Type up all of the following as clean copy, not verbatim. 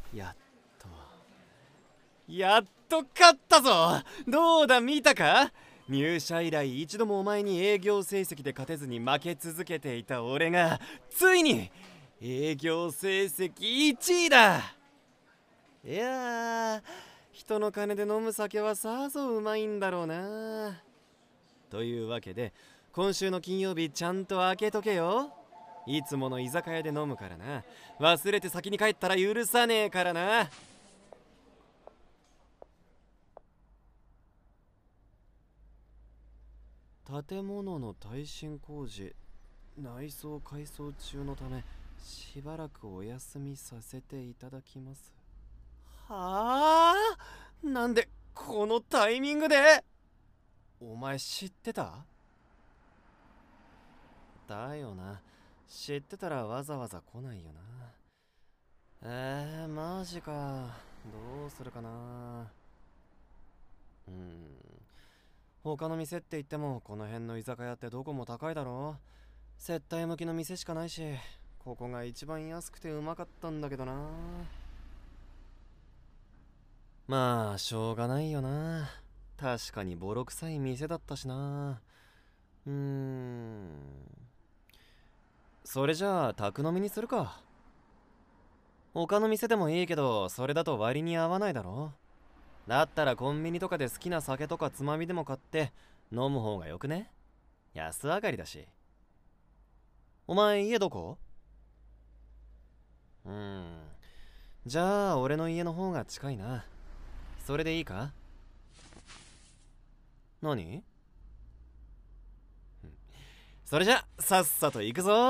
やっと勝ったぞ。どうだ、見たか？入社以来一度もお前に営業成績で勝てずに負け続けていた俺がついに営業成績1位だ。いやー、人の金で飲む酒はさぞうまいんだろうな。というわけで今週の金曜日ちゃんと開けとけよ。いつもの居酒屋で飲むからな。忘れて先に帰ったら許さねえからな。建物の耐震工事、内装改装中のためしばらくお休みさせていただきます。はあ、なんでこのタイミングで？お前知ってた？だよな、知ってたらわざわざ来ないよな。マジか。どうするかな。他の店って言ってもこの辺の居酒屋ってどこも高いだろ。接待向きの店しかないし、ここが一番安くてうまかったんだけどな。まあしょうがないよな。確かにボロ臭い店だったしな。それじゃあ宅飲みにするか。他の店でもいいけどそれだと割に合わないだろ。だったらコンビニとかで好きな酒とかつまみでも買って飲む方がよくね？安上がりだし。お前家どこ？じゃあ俺の家の方が近いな。それでいいか？何？それじゃさっさと行くぞ。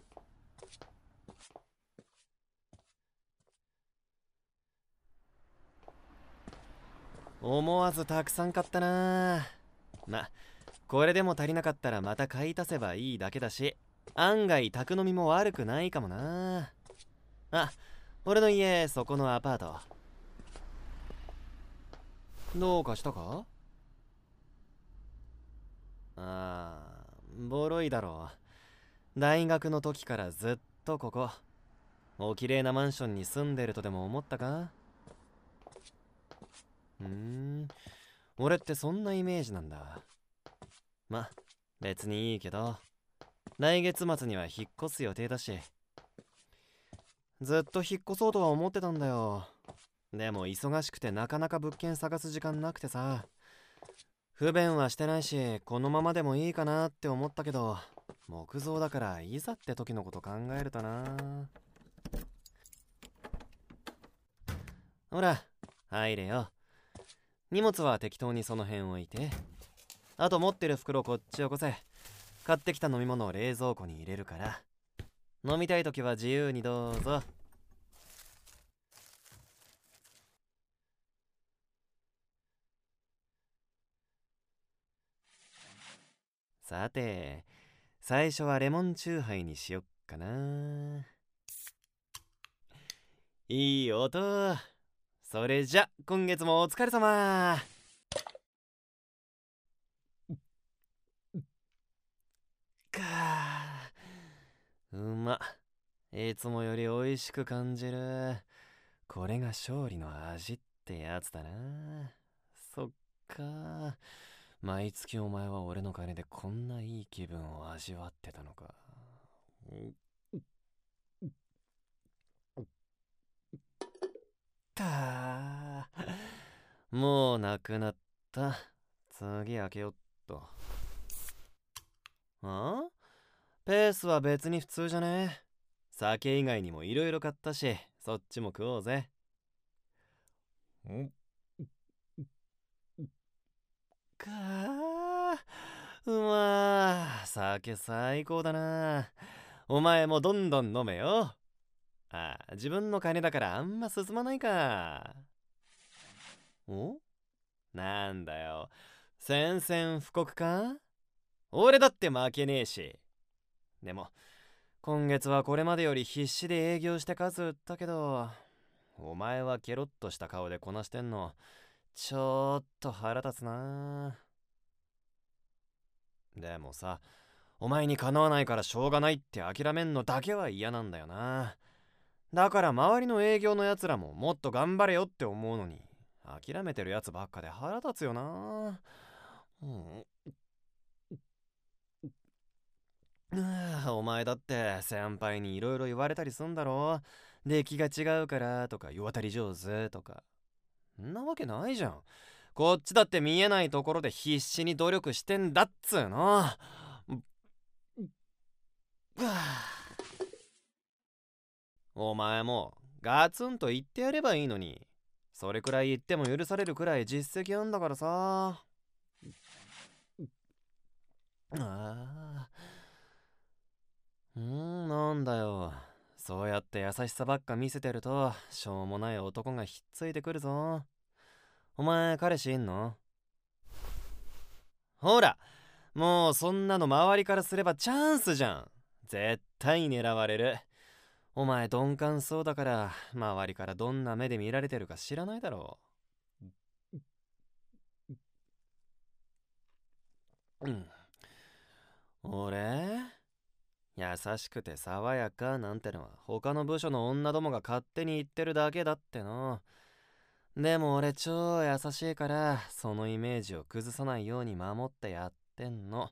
思わずたくさん買ったな。これでも足りなかったらまた買い足せばいいだけだし、案外宅飲みも悪くないかもな。俺の家そこのアパートどうかしたか？ボロいだろう。大学の時からずっとここ。お綺麗なマンションに住んでるとでも思ったか？俺ってそんなイメージなんだ。別にいいけど、来月末には引っ越す予定だし、ずっと引っ越そうとは思ってたんだよ。でも忙しくてなかなか物件探す時間なくてさ。不便はしてないしこのままでもいいかなって思ったけど、木造だからいざって時のこと考えるとな。ほら入れよ。荷物は適当にその辺置いて、あと持ってる袋こっちよこせ。買ってきた飲み物を冷蔵庫に入れるから、飲みたい時は自由にどうぞ。さて、最初はレモンチューハイにしよっかな。いい音。それじゃ今月もお疲れ様。うま。いつもより美味しく感じる。これが勝利の味ってやつだな。そっか。毎月お前は俺の金でこんないい気分を味わってたのか。たもうなくなった。次開けよっと。ペースは別に普通じゃね？酒以外にもいろいろ買ったし、そっちも食おうぜ。うまー、酒最高だな。お前もどんどん飲めよ。自分の金だからあんま進まないか。なんだよ、宣戦布告か？俺だって負けねえし。でも今月はこれまでより必死で営業して数売ったけど、お前はケロッとした顔でこなしてんのちょっと腹立つな。でもさ、お前にかなわないからしょうがないって諦めんのだけは嫌なんだよな。 だから周りの営業のやつらももっと頑張れよって思うのに、諦めてるやつばっかで腹立つよな。うん、お前だって先輩にいろいろ言われたりすんだろ。出来が違うからとか世渡り上手とか。んなわけないじゃん。こっちだって見えないところで必死に努力してんだっつーの。お前もガツンと言ってやればいいのに、それくらい言っても許されるくらい実績あんだからさ。なんだよ。そうやって優しさばっか見せてるとしょうもない男がひっついてくるぞ。お前彼氏いんの？ほら、もうそんなの周りからすればチャンスじゃん。絶対狙われる。お前鈍感そうだから周りからどんな目で見られてるか知らないだろう。俺優しくて爽やかなんてのは他の部署の女どもが勝手に言ってるだけだっての。でも俺超優しいからそのイメージを崩さないように守ってやってんの。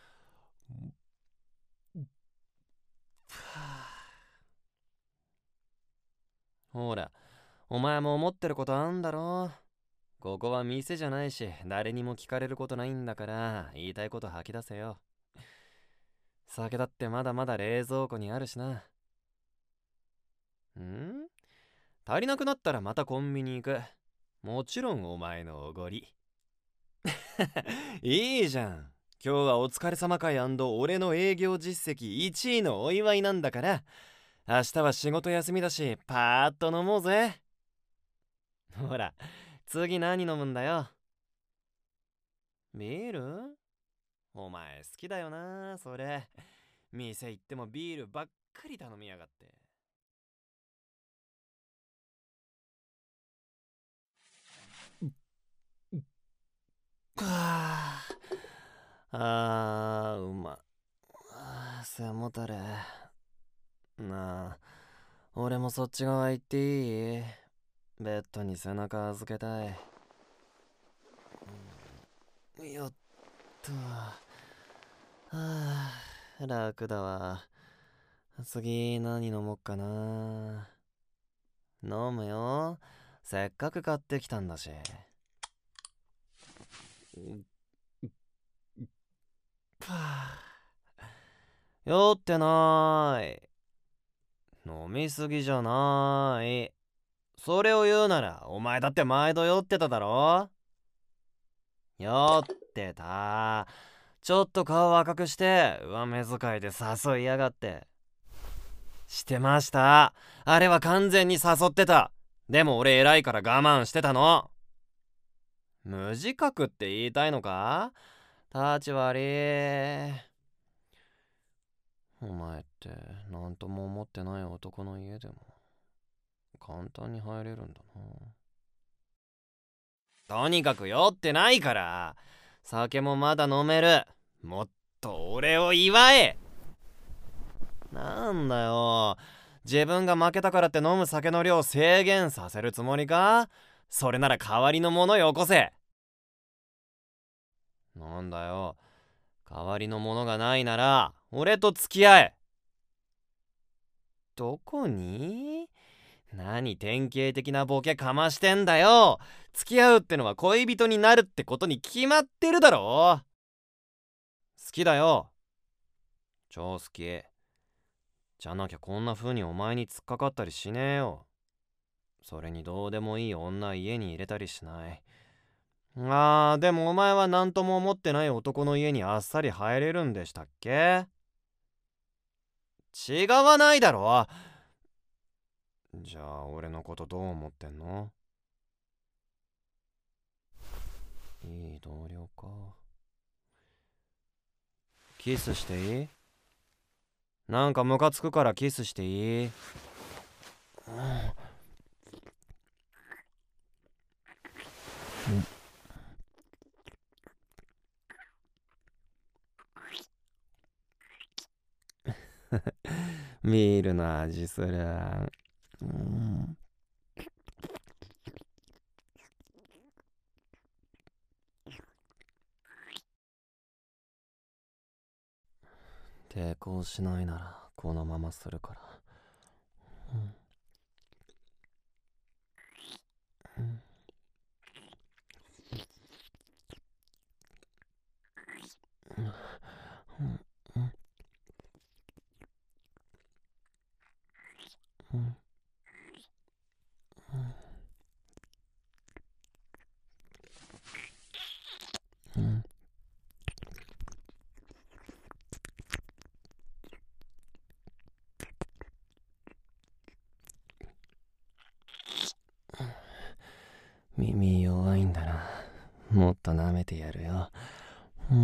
ほら、お前も思ってることあんだろ。ここは店じゃないし誰にも聞かれることないんだから言いたいこと吐き出せよ。酒だってまだまだ冷蔵庫にあるしな。足りなくなったらまたコンビニ行く。もちろんお前のおごり。いいじゃん。今日はお疲れ様会&俺の営業実績1位のお祝いなんだから、明日は仕事休みだしパーッと飲もうぜ。ほら、次何飲むんだよ。ビール？お前好きだよなそれ。店行ってもビールばっかり頼みやがって。はうま。背もたれ。なあ、俺もそっち側行っていい？ベッドに背中預けたい。よっと。楽だわ。次何飲もっかな。飲むよ。せっかく買ってきたんだし。酔ってなーい。飲みすぎじゃない。それを言うならお前だって毎度酔ってただろ。酔ってた。ちょっと顔赤くして上目遣いで誘いやがって。してました。あれは完全に誘ってた。でも俺偉いから我慢してたの。無自覚って言いたいのか？立ち悪い。お前って何とも思ってない男の家でも簡単に入れるんだな。とにかく酔ってないから。酒もまだ飲める。もっと俺を祝え。なんだよ、自分が負けたからって飲む酒の量制限させるつもりか？それなら代わりのものよこせ。なんだよ、代わりのものがないなら俺と付き合え。どこに？何典型的なボケかましてんだよ。付き合うってのは恋人になるってことに決まってるだろ。好きだよ、超好き。じゃなきゃこんな風にお前に突っかかったりしねえよ。それにどうでもいい女家に入れたりしない。でもお前は何とも思ってない男の家にあっさり入れるんでしたっけ？違わないだろ。じゃあ俺のことどう思ってんの？いい同僚か。キスしていい？なんかムカつくからキスしていい？ビールの味する。 うん。抵抗しないならこのままするから。うん。耳弱いんだな。もっと舐めてやるよ。うん。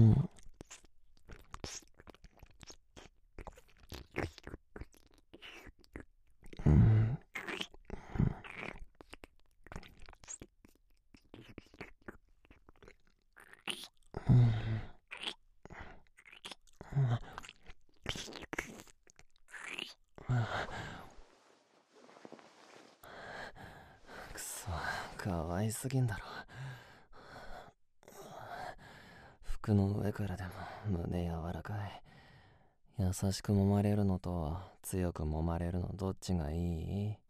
うん。うん。くそ、かわいすぎんだろ。服の上からでも胸柔らかい。優しく揉まれるのと強く揉まれるのどっちがいい？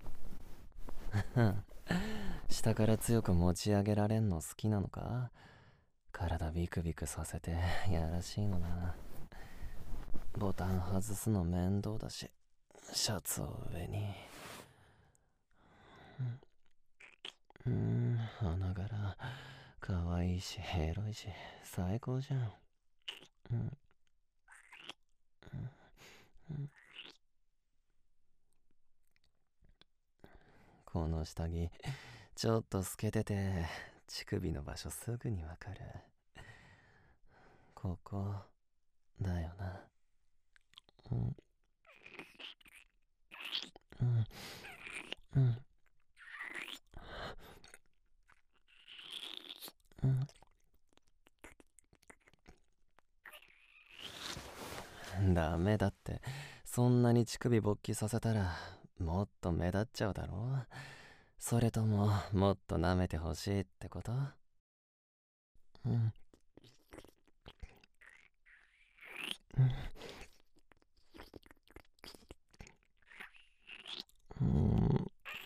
下から強く持ち上げられんの好きなのか？体ビクビクさせてやらしいのな。ボタン外すの面倒だし、シャツを上に。花柄かわいいしエロいし最高じゃん。うん。この下着ちょっと透けてて乳首の場所すぐにわかる。ここだよな。うんうんうんダメだって。そんなに乳首勃起させたらもっと目立っちゃうだろう。それとももっと舐めてほしいってこと？うんうん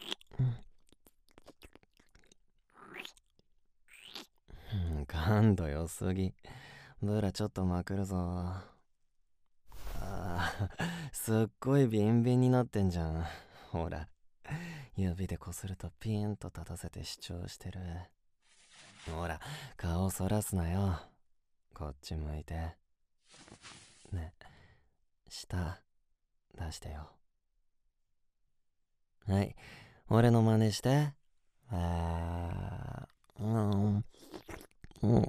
感度良すぎ。ブラちょっとまくるぞ。すっごいビンビンになってんじゃん。ほら、指でこするとピーンと立たせて主張してる。ほら、顔そらすなよ。こっち向いて。ね、舌出してよ。はい、俺の真似して。うんうん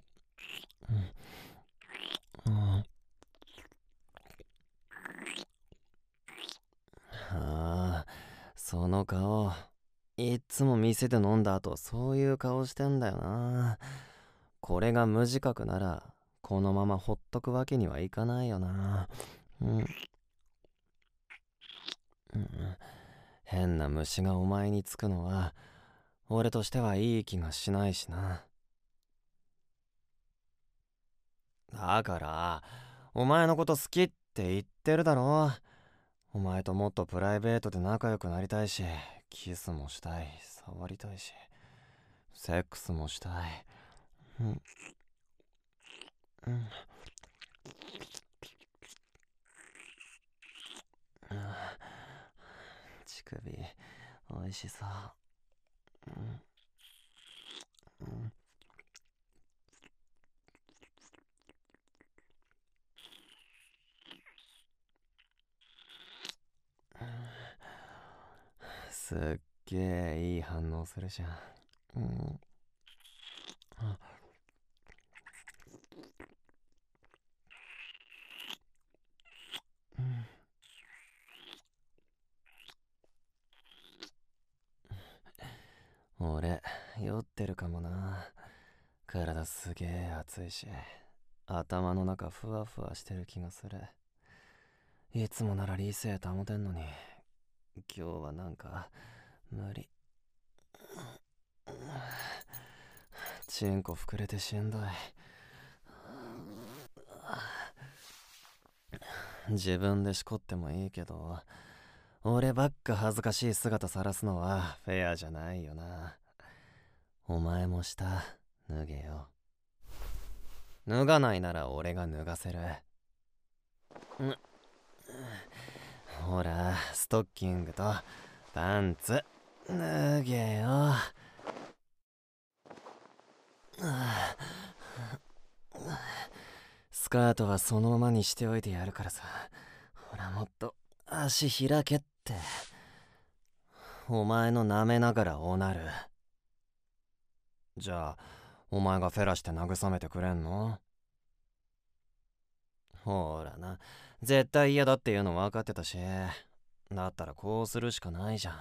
その顔いっつも店で飲んだ後そういう顔してんだよな。これが無自覚ならこのままほっとくわけにはいかないよな。うん、うん、変な虫がお前につくのは俺としてはいい気がしないしな。だからお前のこと好きって言ってるだろ。お前ともっとプライベートで仲良くなりたいし、キスもしたい、触りたいし、セックスもしたい。うんうん、乳首おいしそう。すっげえいい反応するじゃん。俺酔ってるかもな。体すげえ熱いし頭の中ふわふわしてる気がする。いつもなら理性保てんのに今日はなんか無理。チンコ膨れてしんどい。自分でしこってもいいけど、俺ばっか恥ずかしい姿晒すのはフェアじゃないよな。お前も下脱げよ。脱がないなら俺が脱がせる。ほら、ストッキングとパンツ脱げよ。スカートはそのままにしておいてやるからさ。ほら、もっと足開けって。お前の舐めながらおなる。じゃあお前がフェラして慰めてくれんの？ほらな、絶対嫌だっていうの分かってたし、だったらこうするしかないじゃん。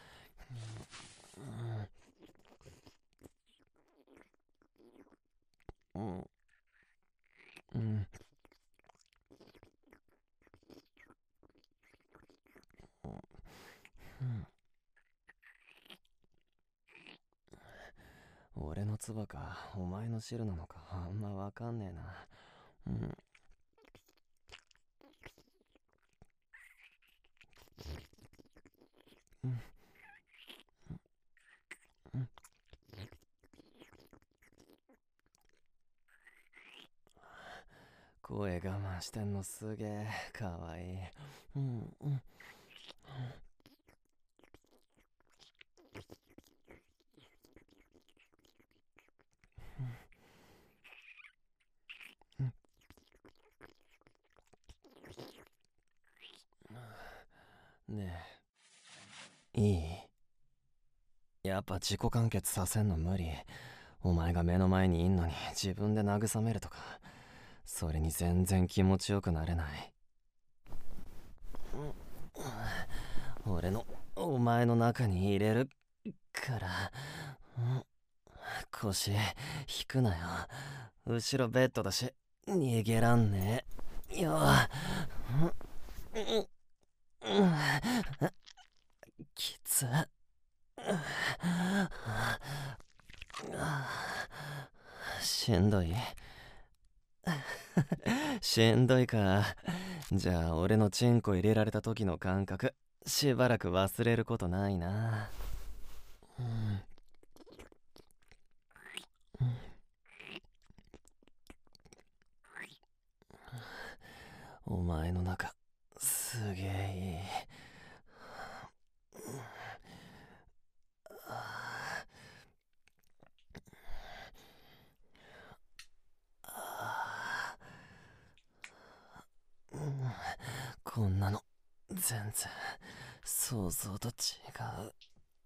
俺の唾かお前の汁なのかあんま分かんねえな。声我慢してんのすげえかわいい。ねえ、いい？やっぱ自己完結させんの無理。お前が目の前にいんのに自分で慰めるとか、それに全然気持ちよくなれない。俺のお前の中に入れるから、腰引くなよ。後ろベッドだし逃げらんねえよ。きつ。しんどい？しんどいか。じゃあ俺のチンコ入れられた時の感覚しばらく忘れることないな。お前の中すげえいい。こんなの全然想像と違う。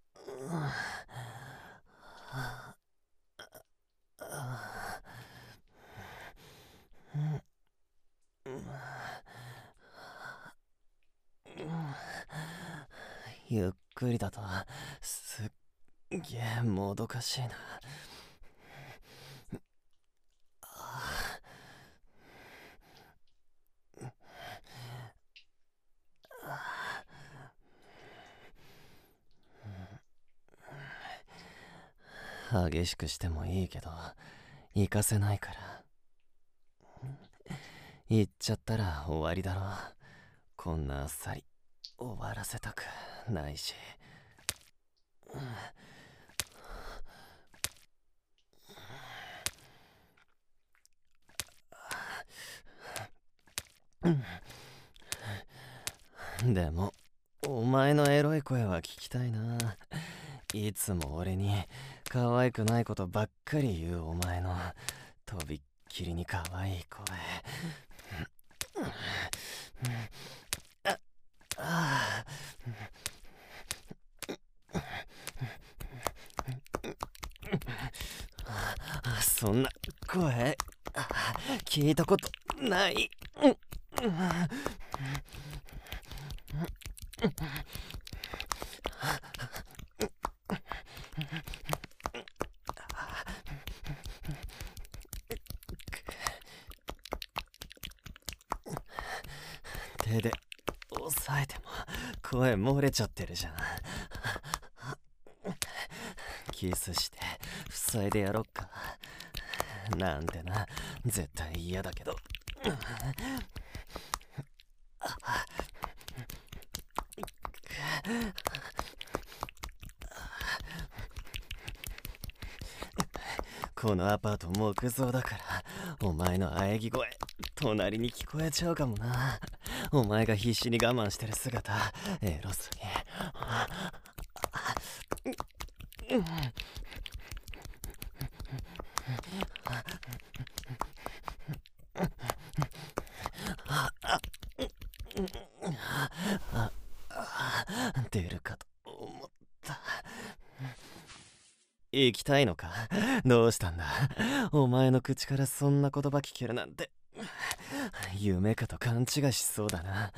ゆっくりだとすっげえもどかしいな。激しくしてもいいけど行かせないから。行っちゃったら終わりだろ。こんなあっさり終わらせたくないし。でもお前のエロい声は聞きたいな。いつも俺に可愛くないことばっかり言うお前のとびっきりに可愛い声。そんな声聞いたことない。手で押さえても声漏れちゃってるじゃん。 キスして塞いでやろっかなんてな。絶対嫌だけど。このアパート木造だからお前の喘ぎ声隣に聞こえちゃうかもな。お前が必死に我慢してる姿エロすぎ。出るかと思った。行きたいのか？どうしたんだ？お前の口からそんな言葉聞けるなんて夢かと勘違いしそうだな。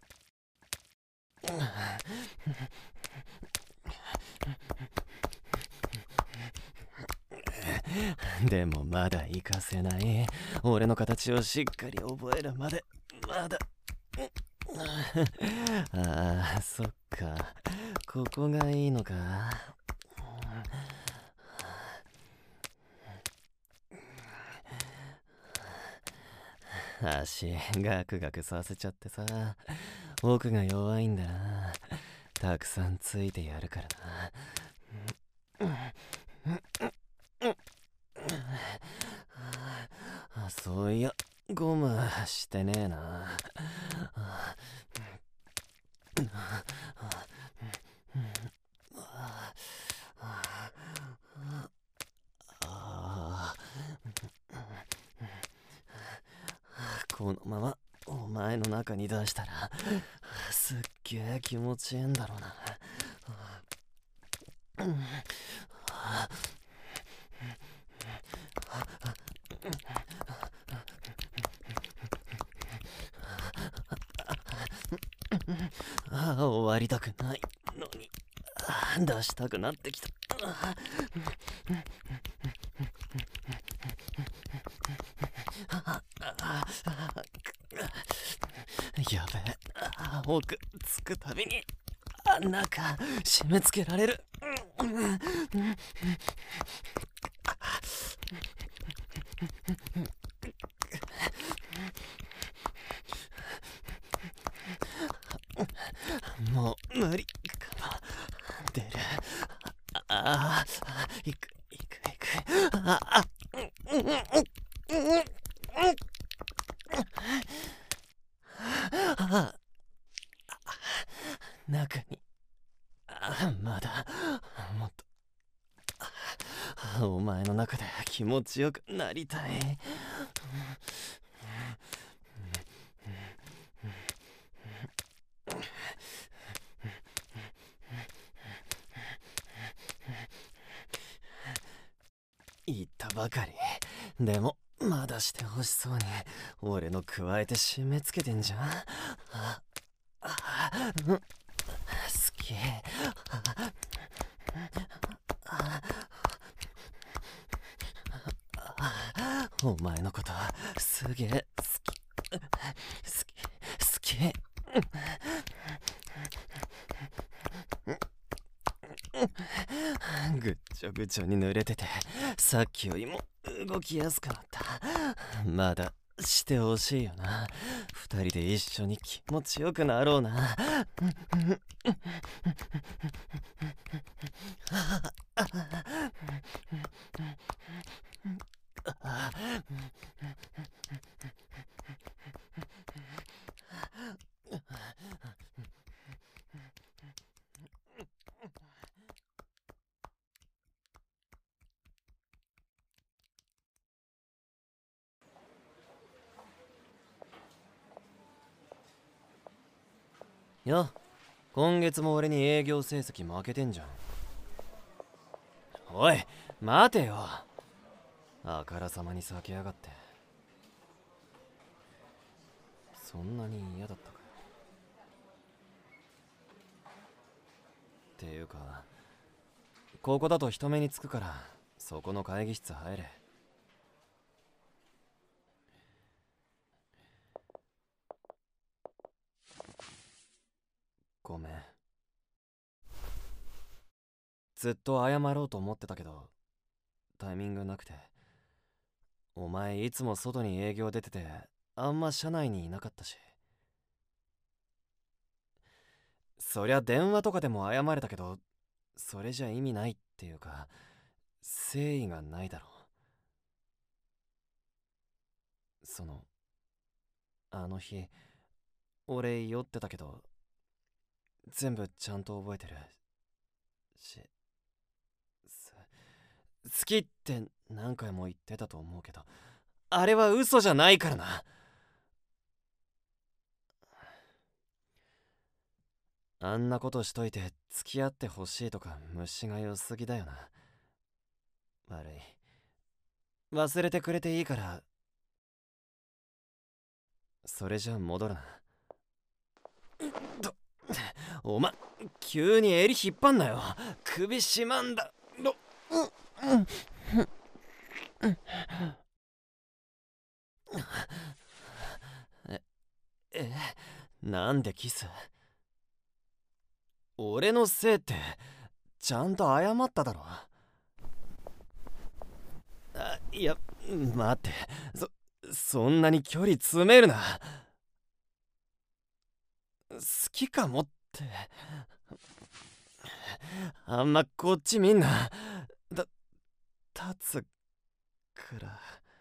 でもまだ行かせない。俺の形をしっかり覚えるまでまだ。ああ、そっか。ここがいいのか。足ガクガクさせちゃってさ。奥が弱いんだな。たくさんついてやるからな。そういやゴムしてねえな。このままお前の中に出したらすっげえ気持ちいいんだろうな。終わりたくないのに出したくなってきた。やべえ、奥つくたびに中締め付けられる。もう無理かも。出る。行く。中にまだもっとお前の中で気持ちよくなりたい。言ったばかり。でもまだしてほしそうに俺の加えて締め付けてんじゃん。好き。お前のことすげえ好き。ぐっちょぐちょに濡れててさっきよりも動きやすくなった。まだしてほしいよな。二人で一緒に気持ちよくなろうな。よ、今月も俺に営業成績負けてんじゃん。おい待てよ、あからさまに避けやがって。そんなに嫌だったかよ。っていうかここだと人目につくからそこの会議室入れ。ごめん。 ずっと謝ろうと思ってたけどタイミングなくて。お前いつも外に営業出ててあんま社内にいなかったし。そりゃ電話とかでも謝れたけど、それじゃ意味ないっていうか誠意がないだろ。あの日俺酔ってたけど全部ちゃんと覚えてるし、好きって何回も言ってたと思うけど、あれは嘘じゃないからな。あんなことしといて付き合ってほしいとか虫が良すぎだよな。悪い。忘れてくれていいから。それじゃ戻るな。とお前急に襟引っ張んなよ。首しまんだろ。ええなんでキス？俺のせいってちゃんと謝っただろ。いや待って、そんなに距離詰めるな。好きかもってあんまこっち見んな。立つから。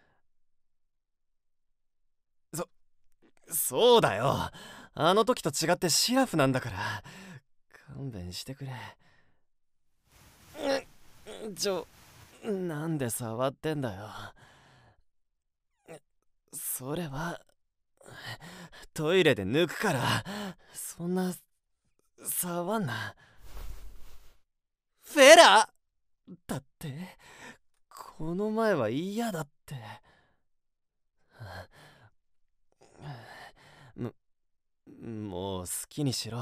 そうだよ、あの時と違ってシラフなんだから勘弁してくれ。なんで触ってんだよ。それはトイレで抜くから。そんな触んな。フェラだってこの前は嫌だって。もう好きにしろ。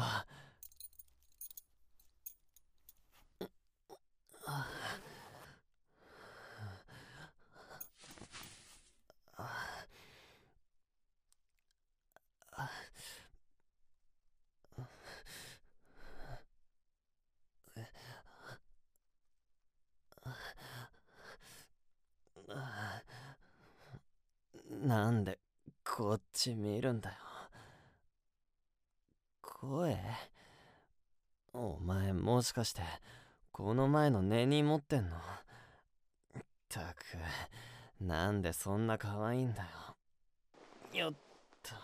なんでこっち見るんだよ。声？お前もしかしてこの前の根に持ってんの？ったくなんでそんな可愛いんだよ。よっと。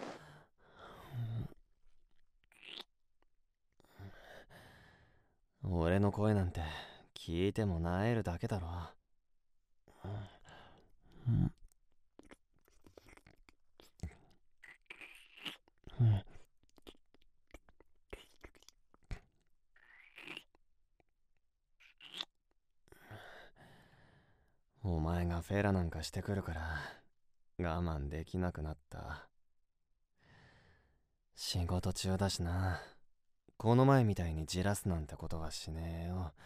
俺の声なんて聞いてもなえるだけだろ。お前がフェラなんかしてくるから我慢できなくなった。仕事中だしな。この前みたいにじらすなんてことはしねえよ。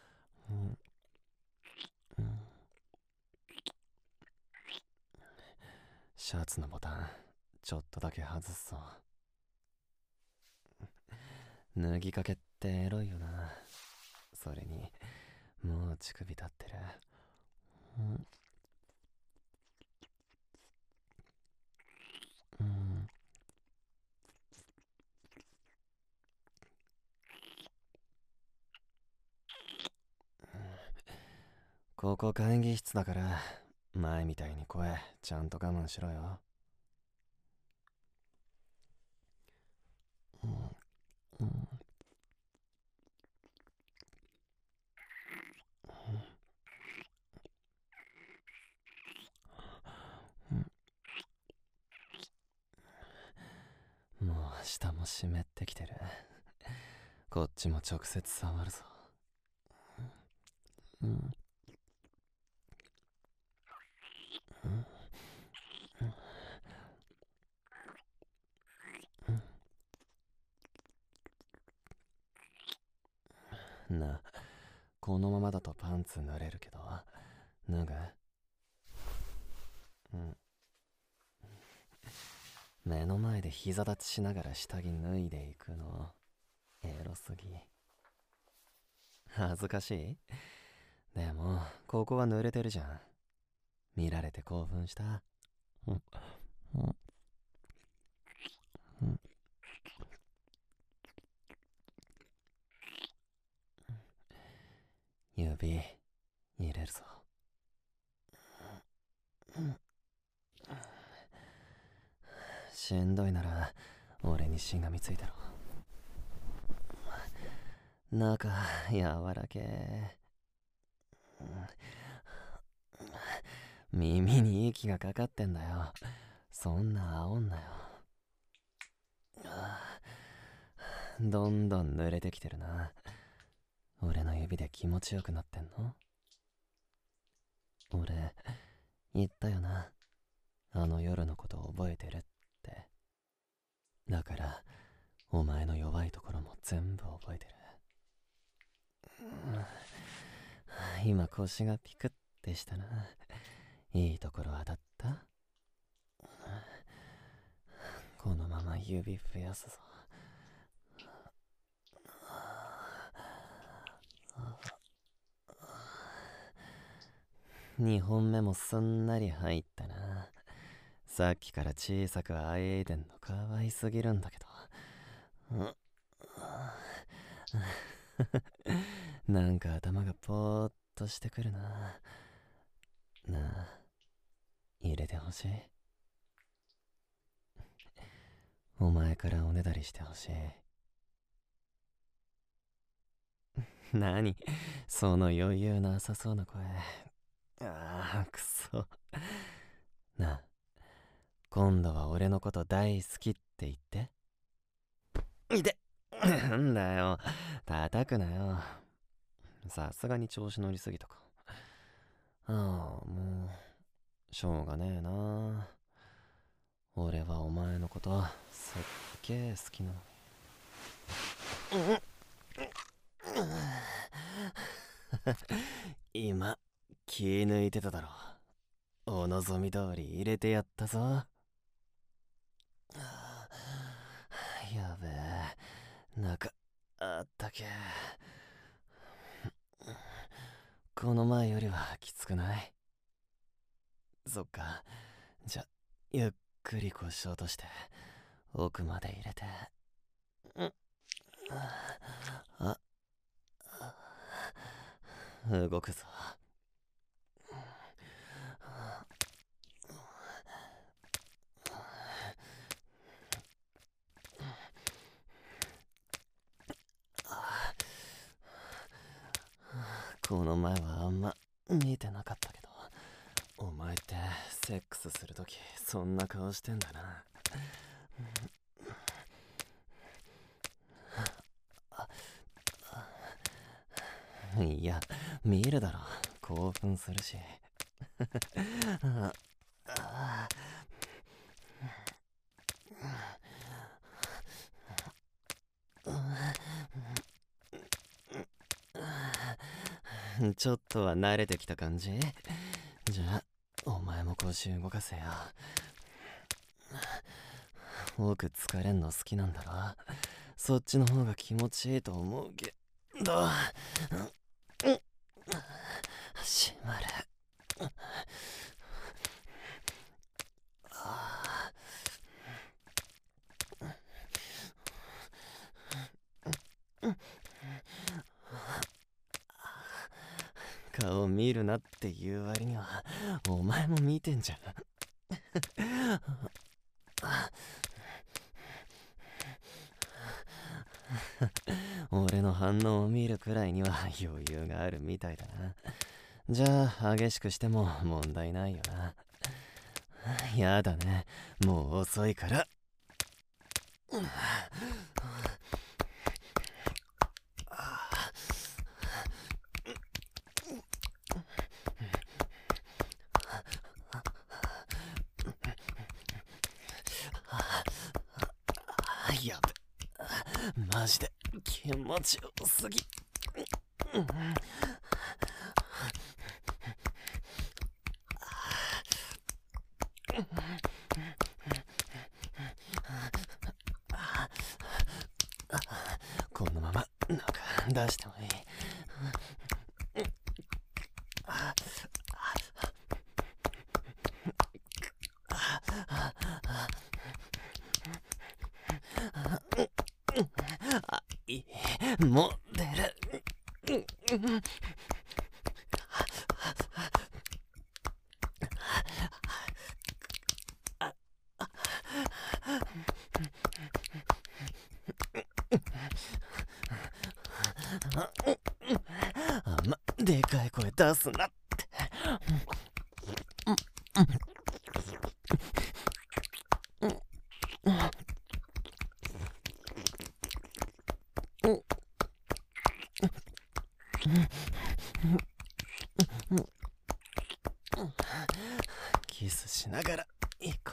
シャツのボタンちょっとだけ外すぞ。脱ぎかけってエロいよな。それにもう乳首立ってる。ここ会議室だから前みたいに声ちゃんと我慢しろよ。もう下も湿ってきてる。こっちも直接触るぞ。な、このままだとパンツ濡れるけど脱ぐ？目の前で膝立ちしながら下着脱いでいくのエロすぎ。 恥ずかしい？でもここは濡れてるじゃん。見られて興奮した？指入れるぞ。しんどいなら俺にしがみついてろ。中柔らけ。耳に息がかかってんだよ。そんな煽んなよ。どんどん濡れてきてるな。俺の指で気持ちよくなってんの？俺言ったよな、あの夜のこと覚えてるって。だからお前の弱いところも全部覚えてる。今腰がピクってしたな。いいところ当たった？このまま指増やすぞ。2本目もすんなり入ったな。さっきから小さくあえいでんのかわいすぎるんだけど。なんか頭がぽーっとしてくるな。なあ、入れてほしい。お前からおねだりしてほしい。何その余裕なさそうな声。ああ、くそ。なあ、今度は俺のこと大好きって言って。いてなんだよ、叩くなよ。さすがに調子乗りすぎたか。ああ、もうしょうがねえな。俺はお前のことすっげえ好きなのに。今気抜いてただろ。お望み通り入れてやったぞ。やべえ、中あったけ。この前よりはきつくない？そっか、じゃゆっくり腰落として奥まで入れて。あ、動くぞ。この前はあんま見てなかったけど、お前ってセックスするときそんな顔してんだな。いや、見るだろ、興奮するし。ちょっとは慣れてきた感じ？じゃあお前も腰動かせよ。奥疲れんの好きなんだろ。そっちの方が気持ちいいと思うけど。閉まる。顔見るなって言う割にはお前も見てんじゃん。俺の反応を見るくらいには余裕があるみたいだな。じゃあ激しくしても問題ないよな。やだね、もう遅いから。やべ、マジで気持ちよすぎ。このままなんか出してもいい？ モデル。でかい声出すなって。キスしながら行こ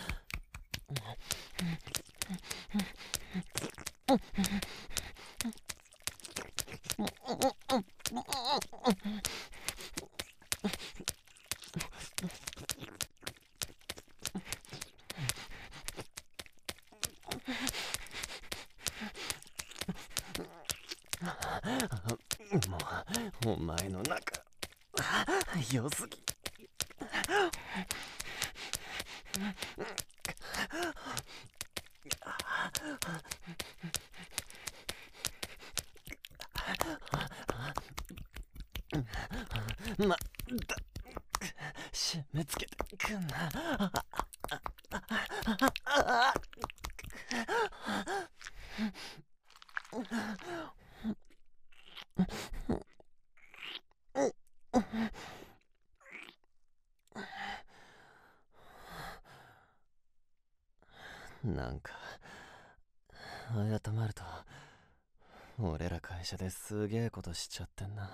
もうお前の中良すぎ。まだ締め付けてくんな。なんか改まると俺ら会社ですげえことしちゃってんな。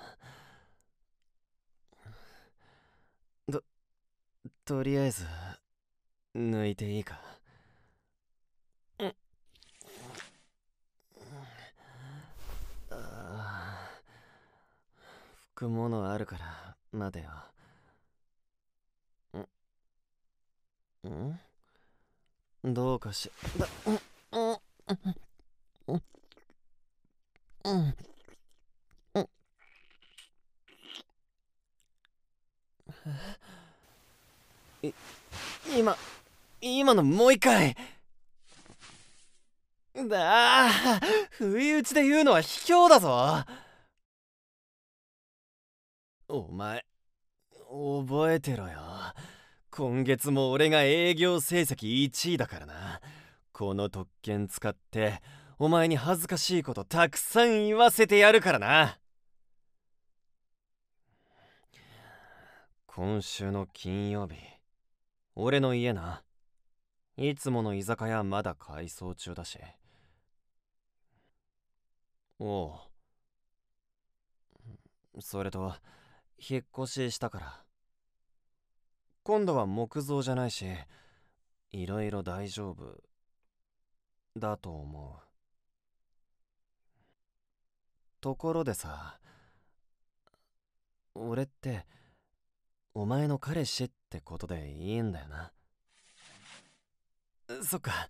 とりあえず抜いていいか。拭くものあるから待てよ。どうかしだ。今のもう一回。不意打ちで言うのは卑怯だぞ。お前覚えてろよ。今月も俺が営業成績1位だからな。この特権使ってお前に恥ずかしいことたくさん言わせてやるからな。今週の金曜日、俺の家な。いつもの居酒屋まだ改装中だし。おう。それと引っ越ししたから。今度は木造じゃないし、いろいろ大丈夫だと思う。ところでさ、俺ってお前の彼氏ってことでいいんだよな。そっか。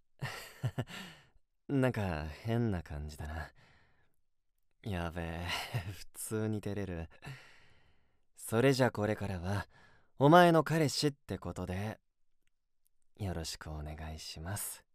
なんか変な感じだな。やべえ、普通に照れる。それじゃこれからはお前の彼氏ってことでよろしくお願いします。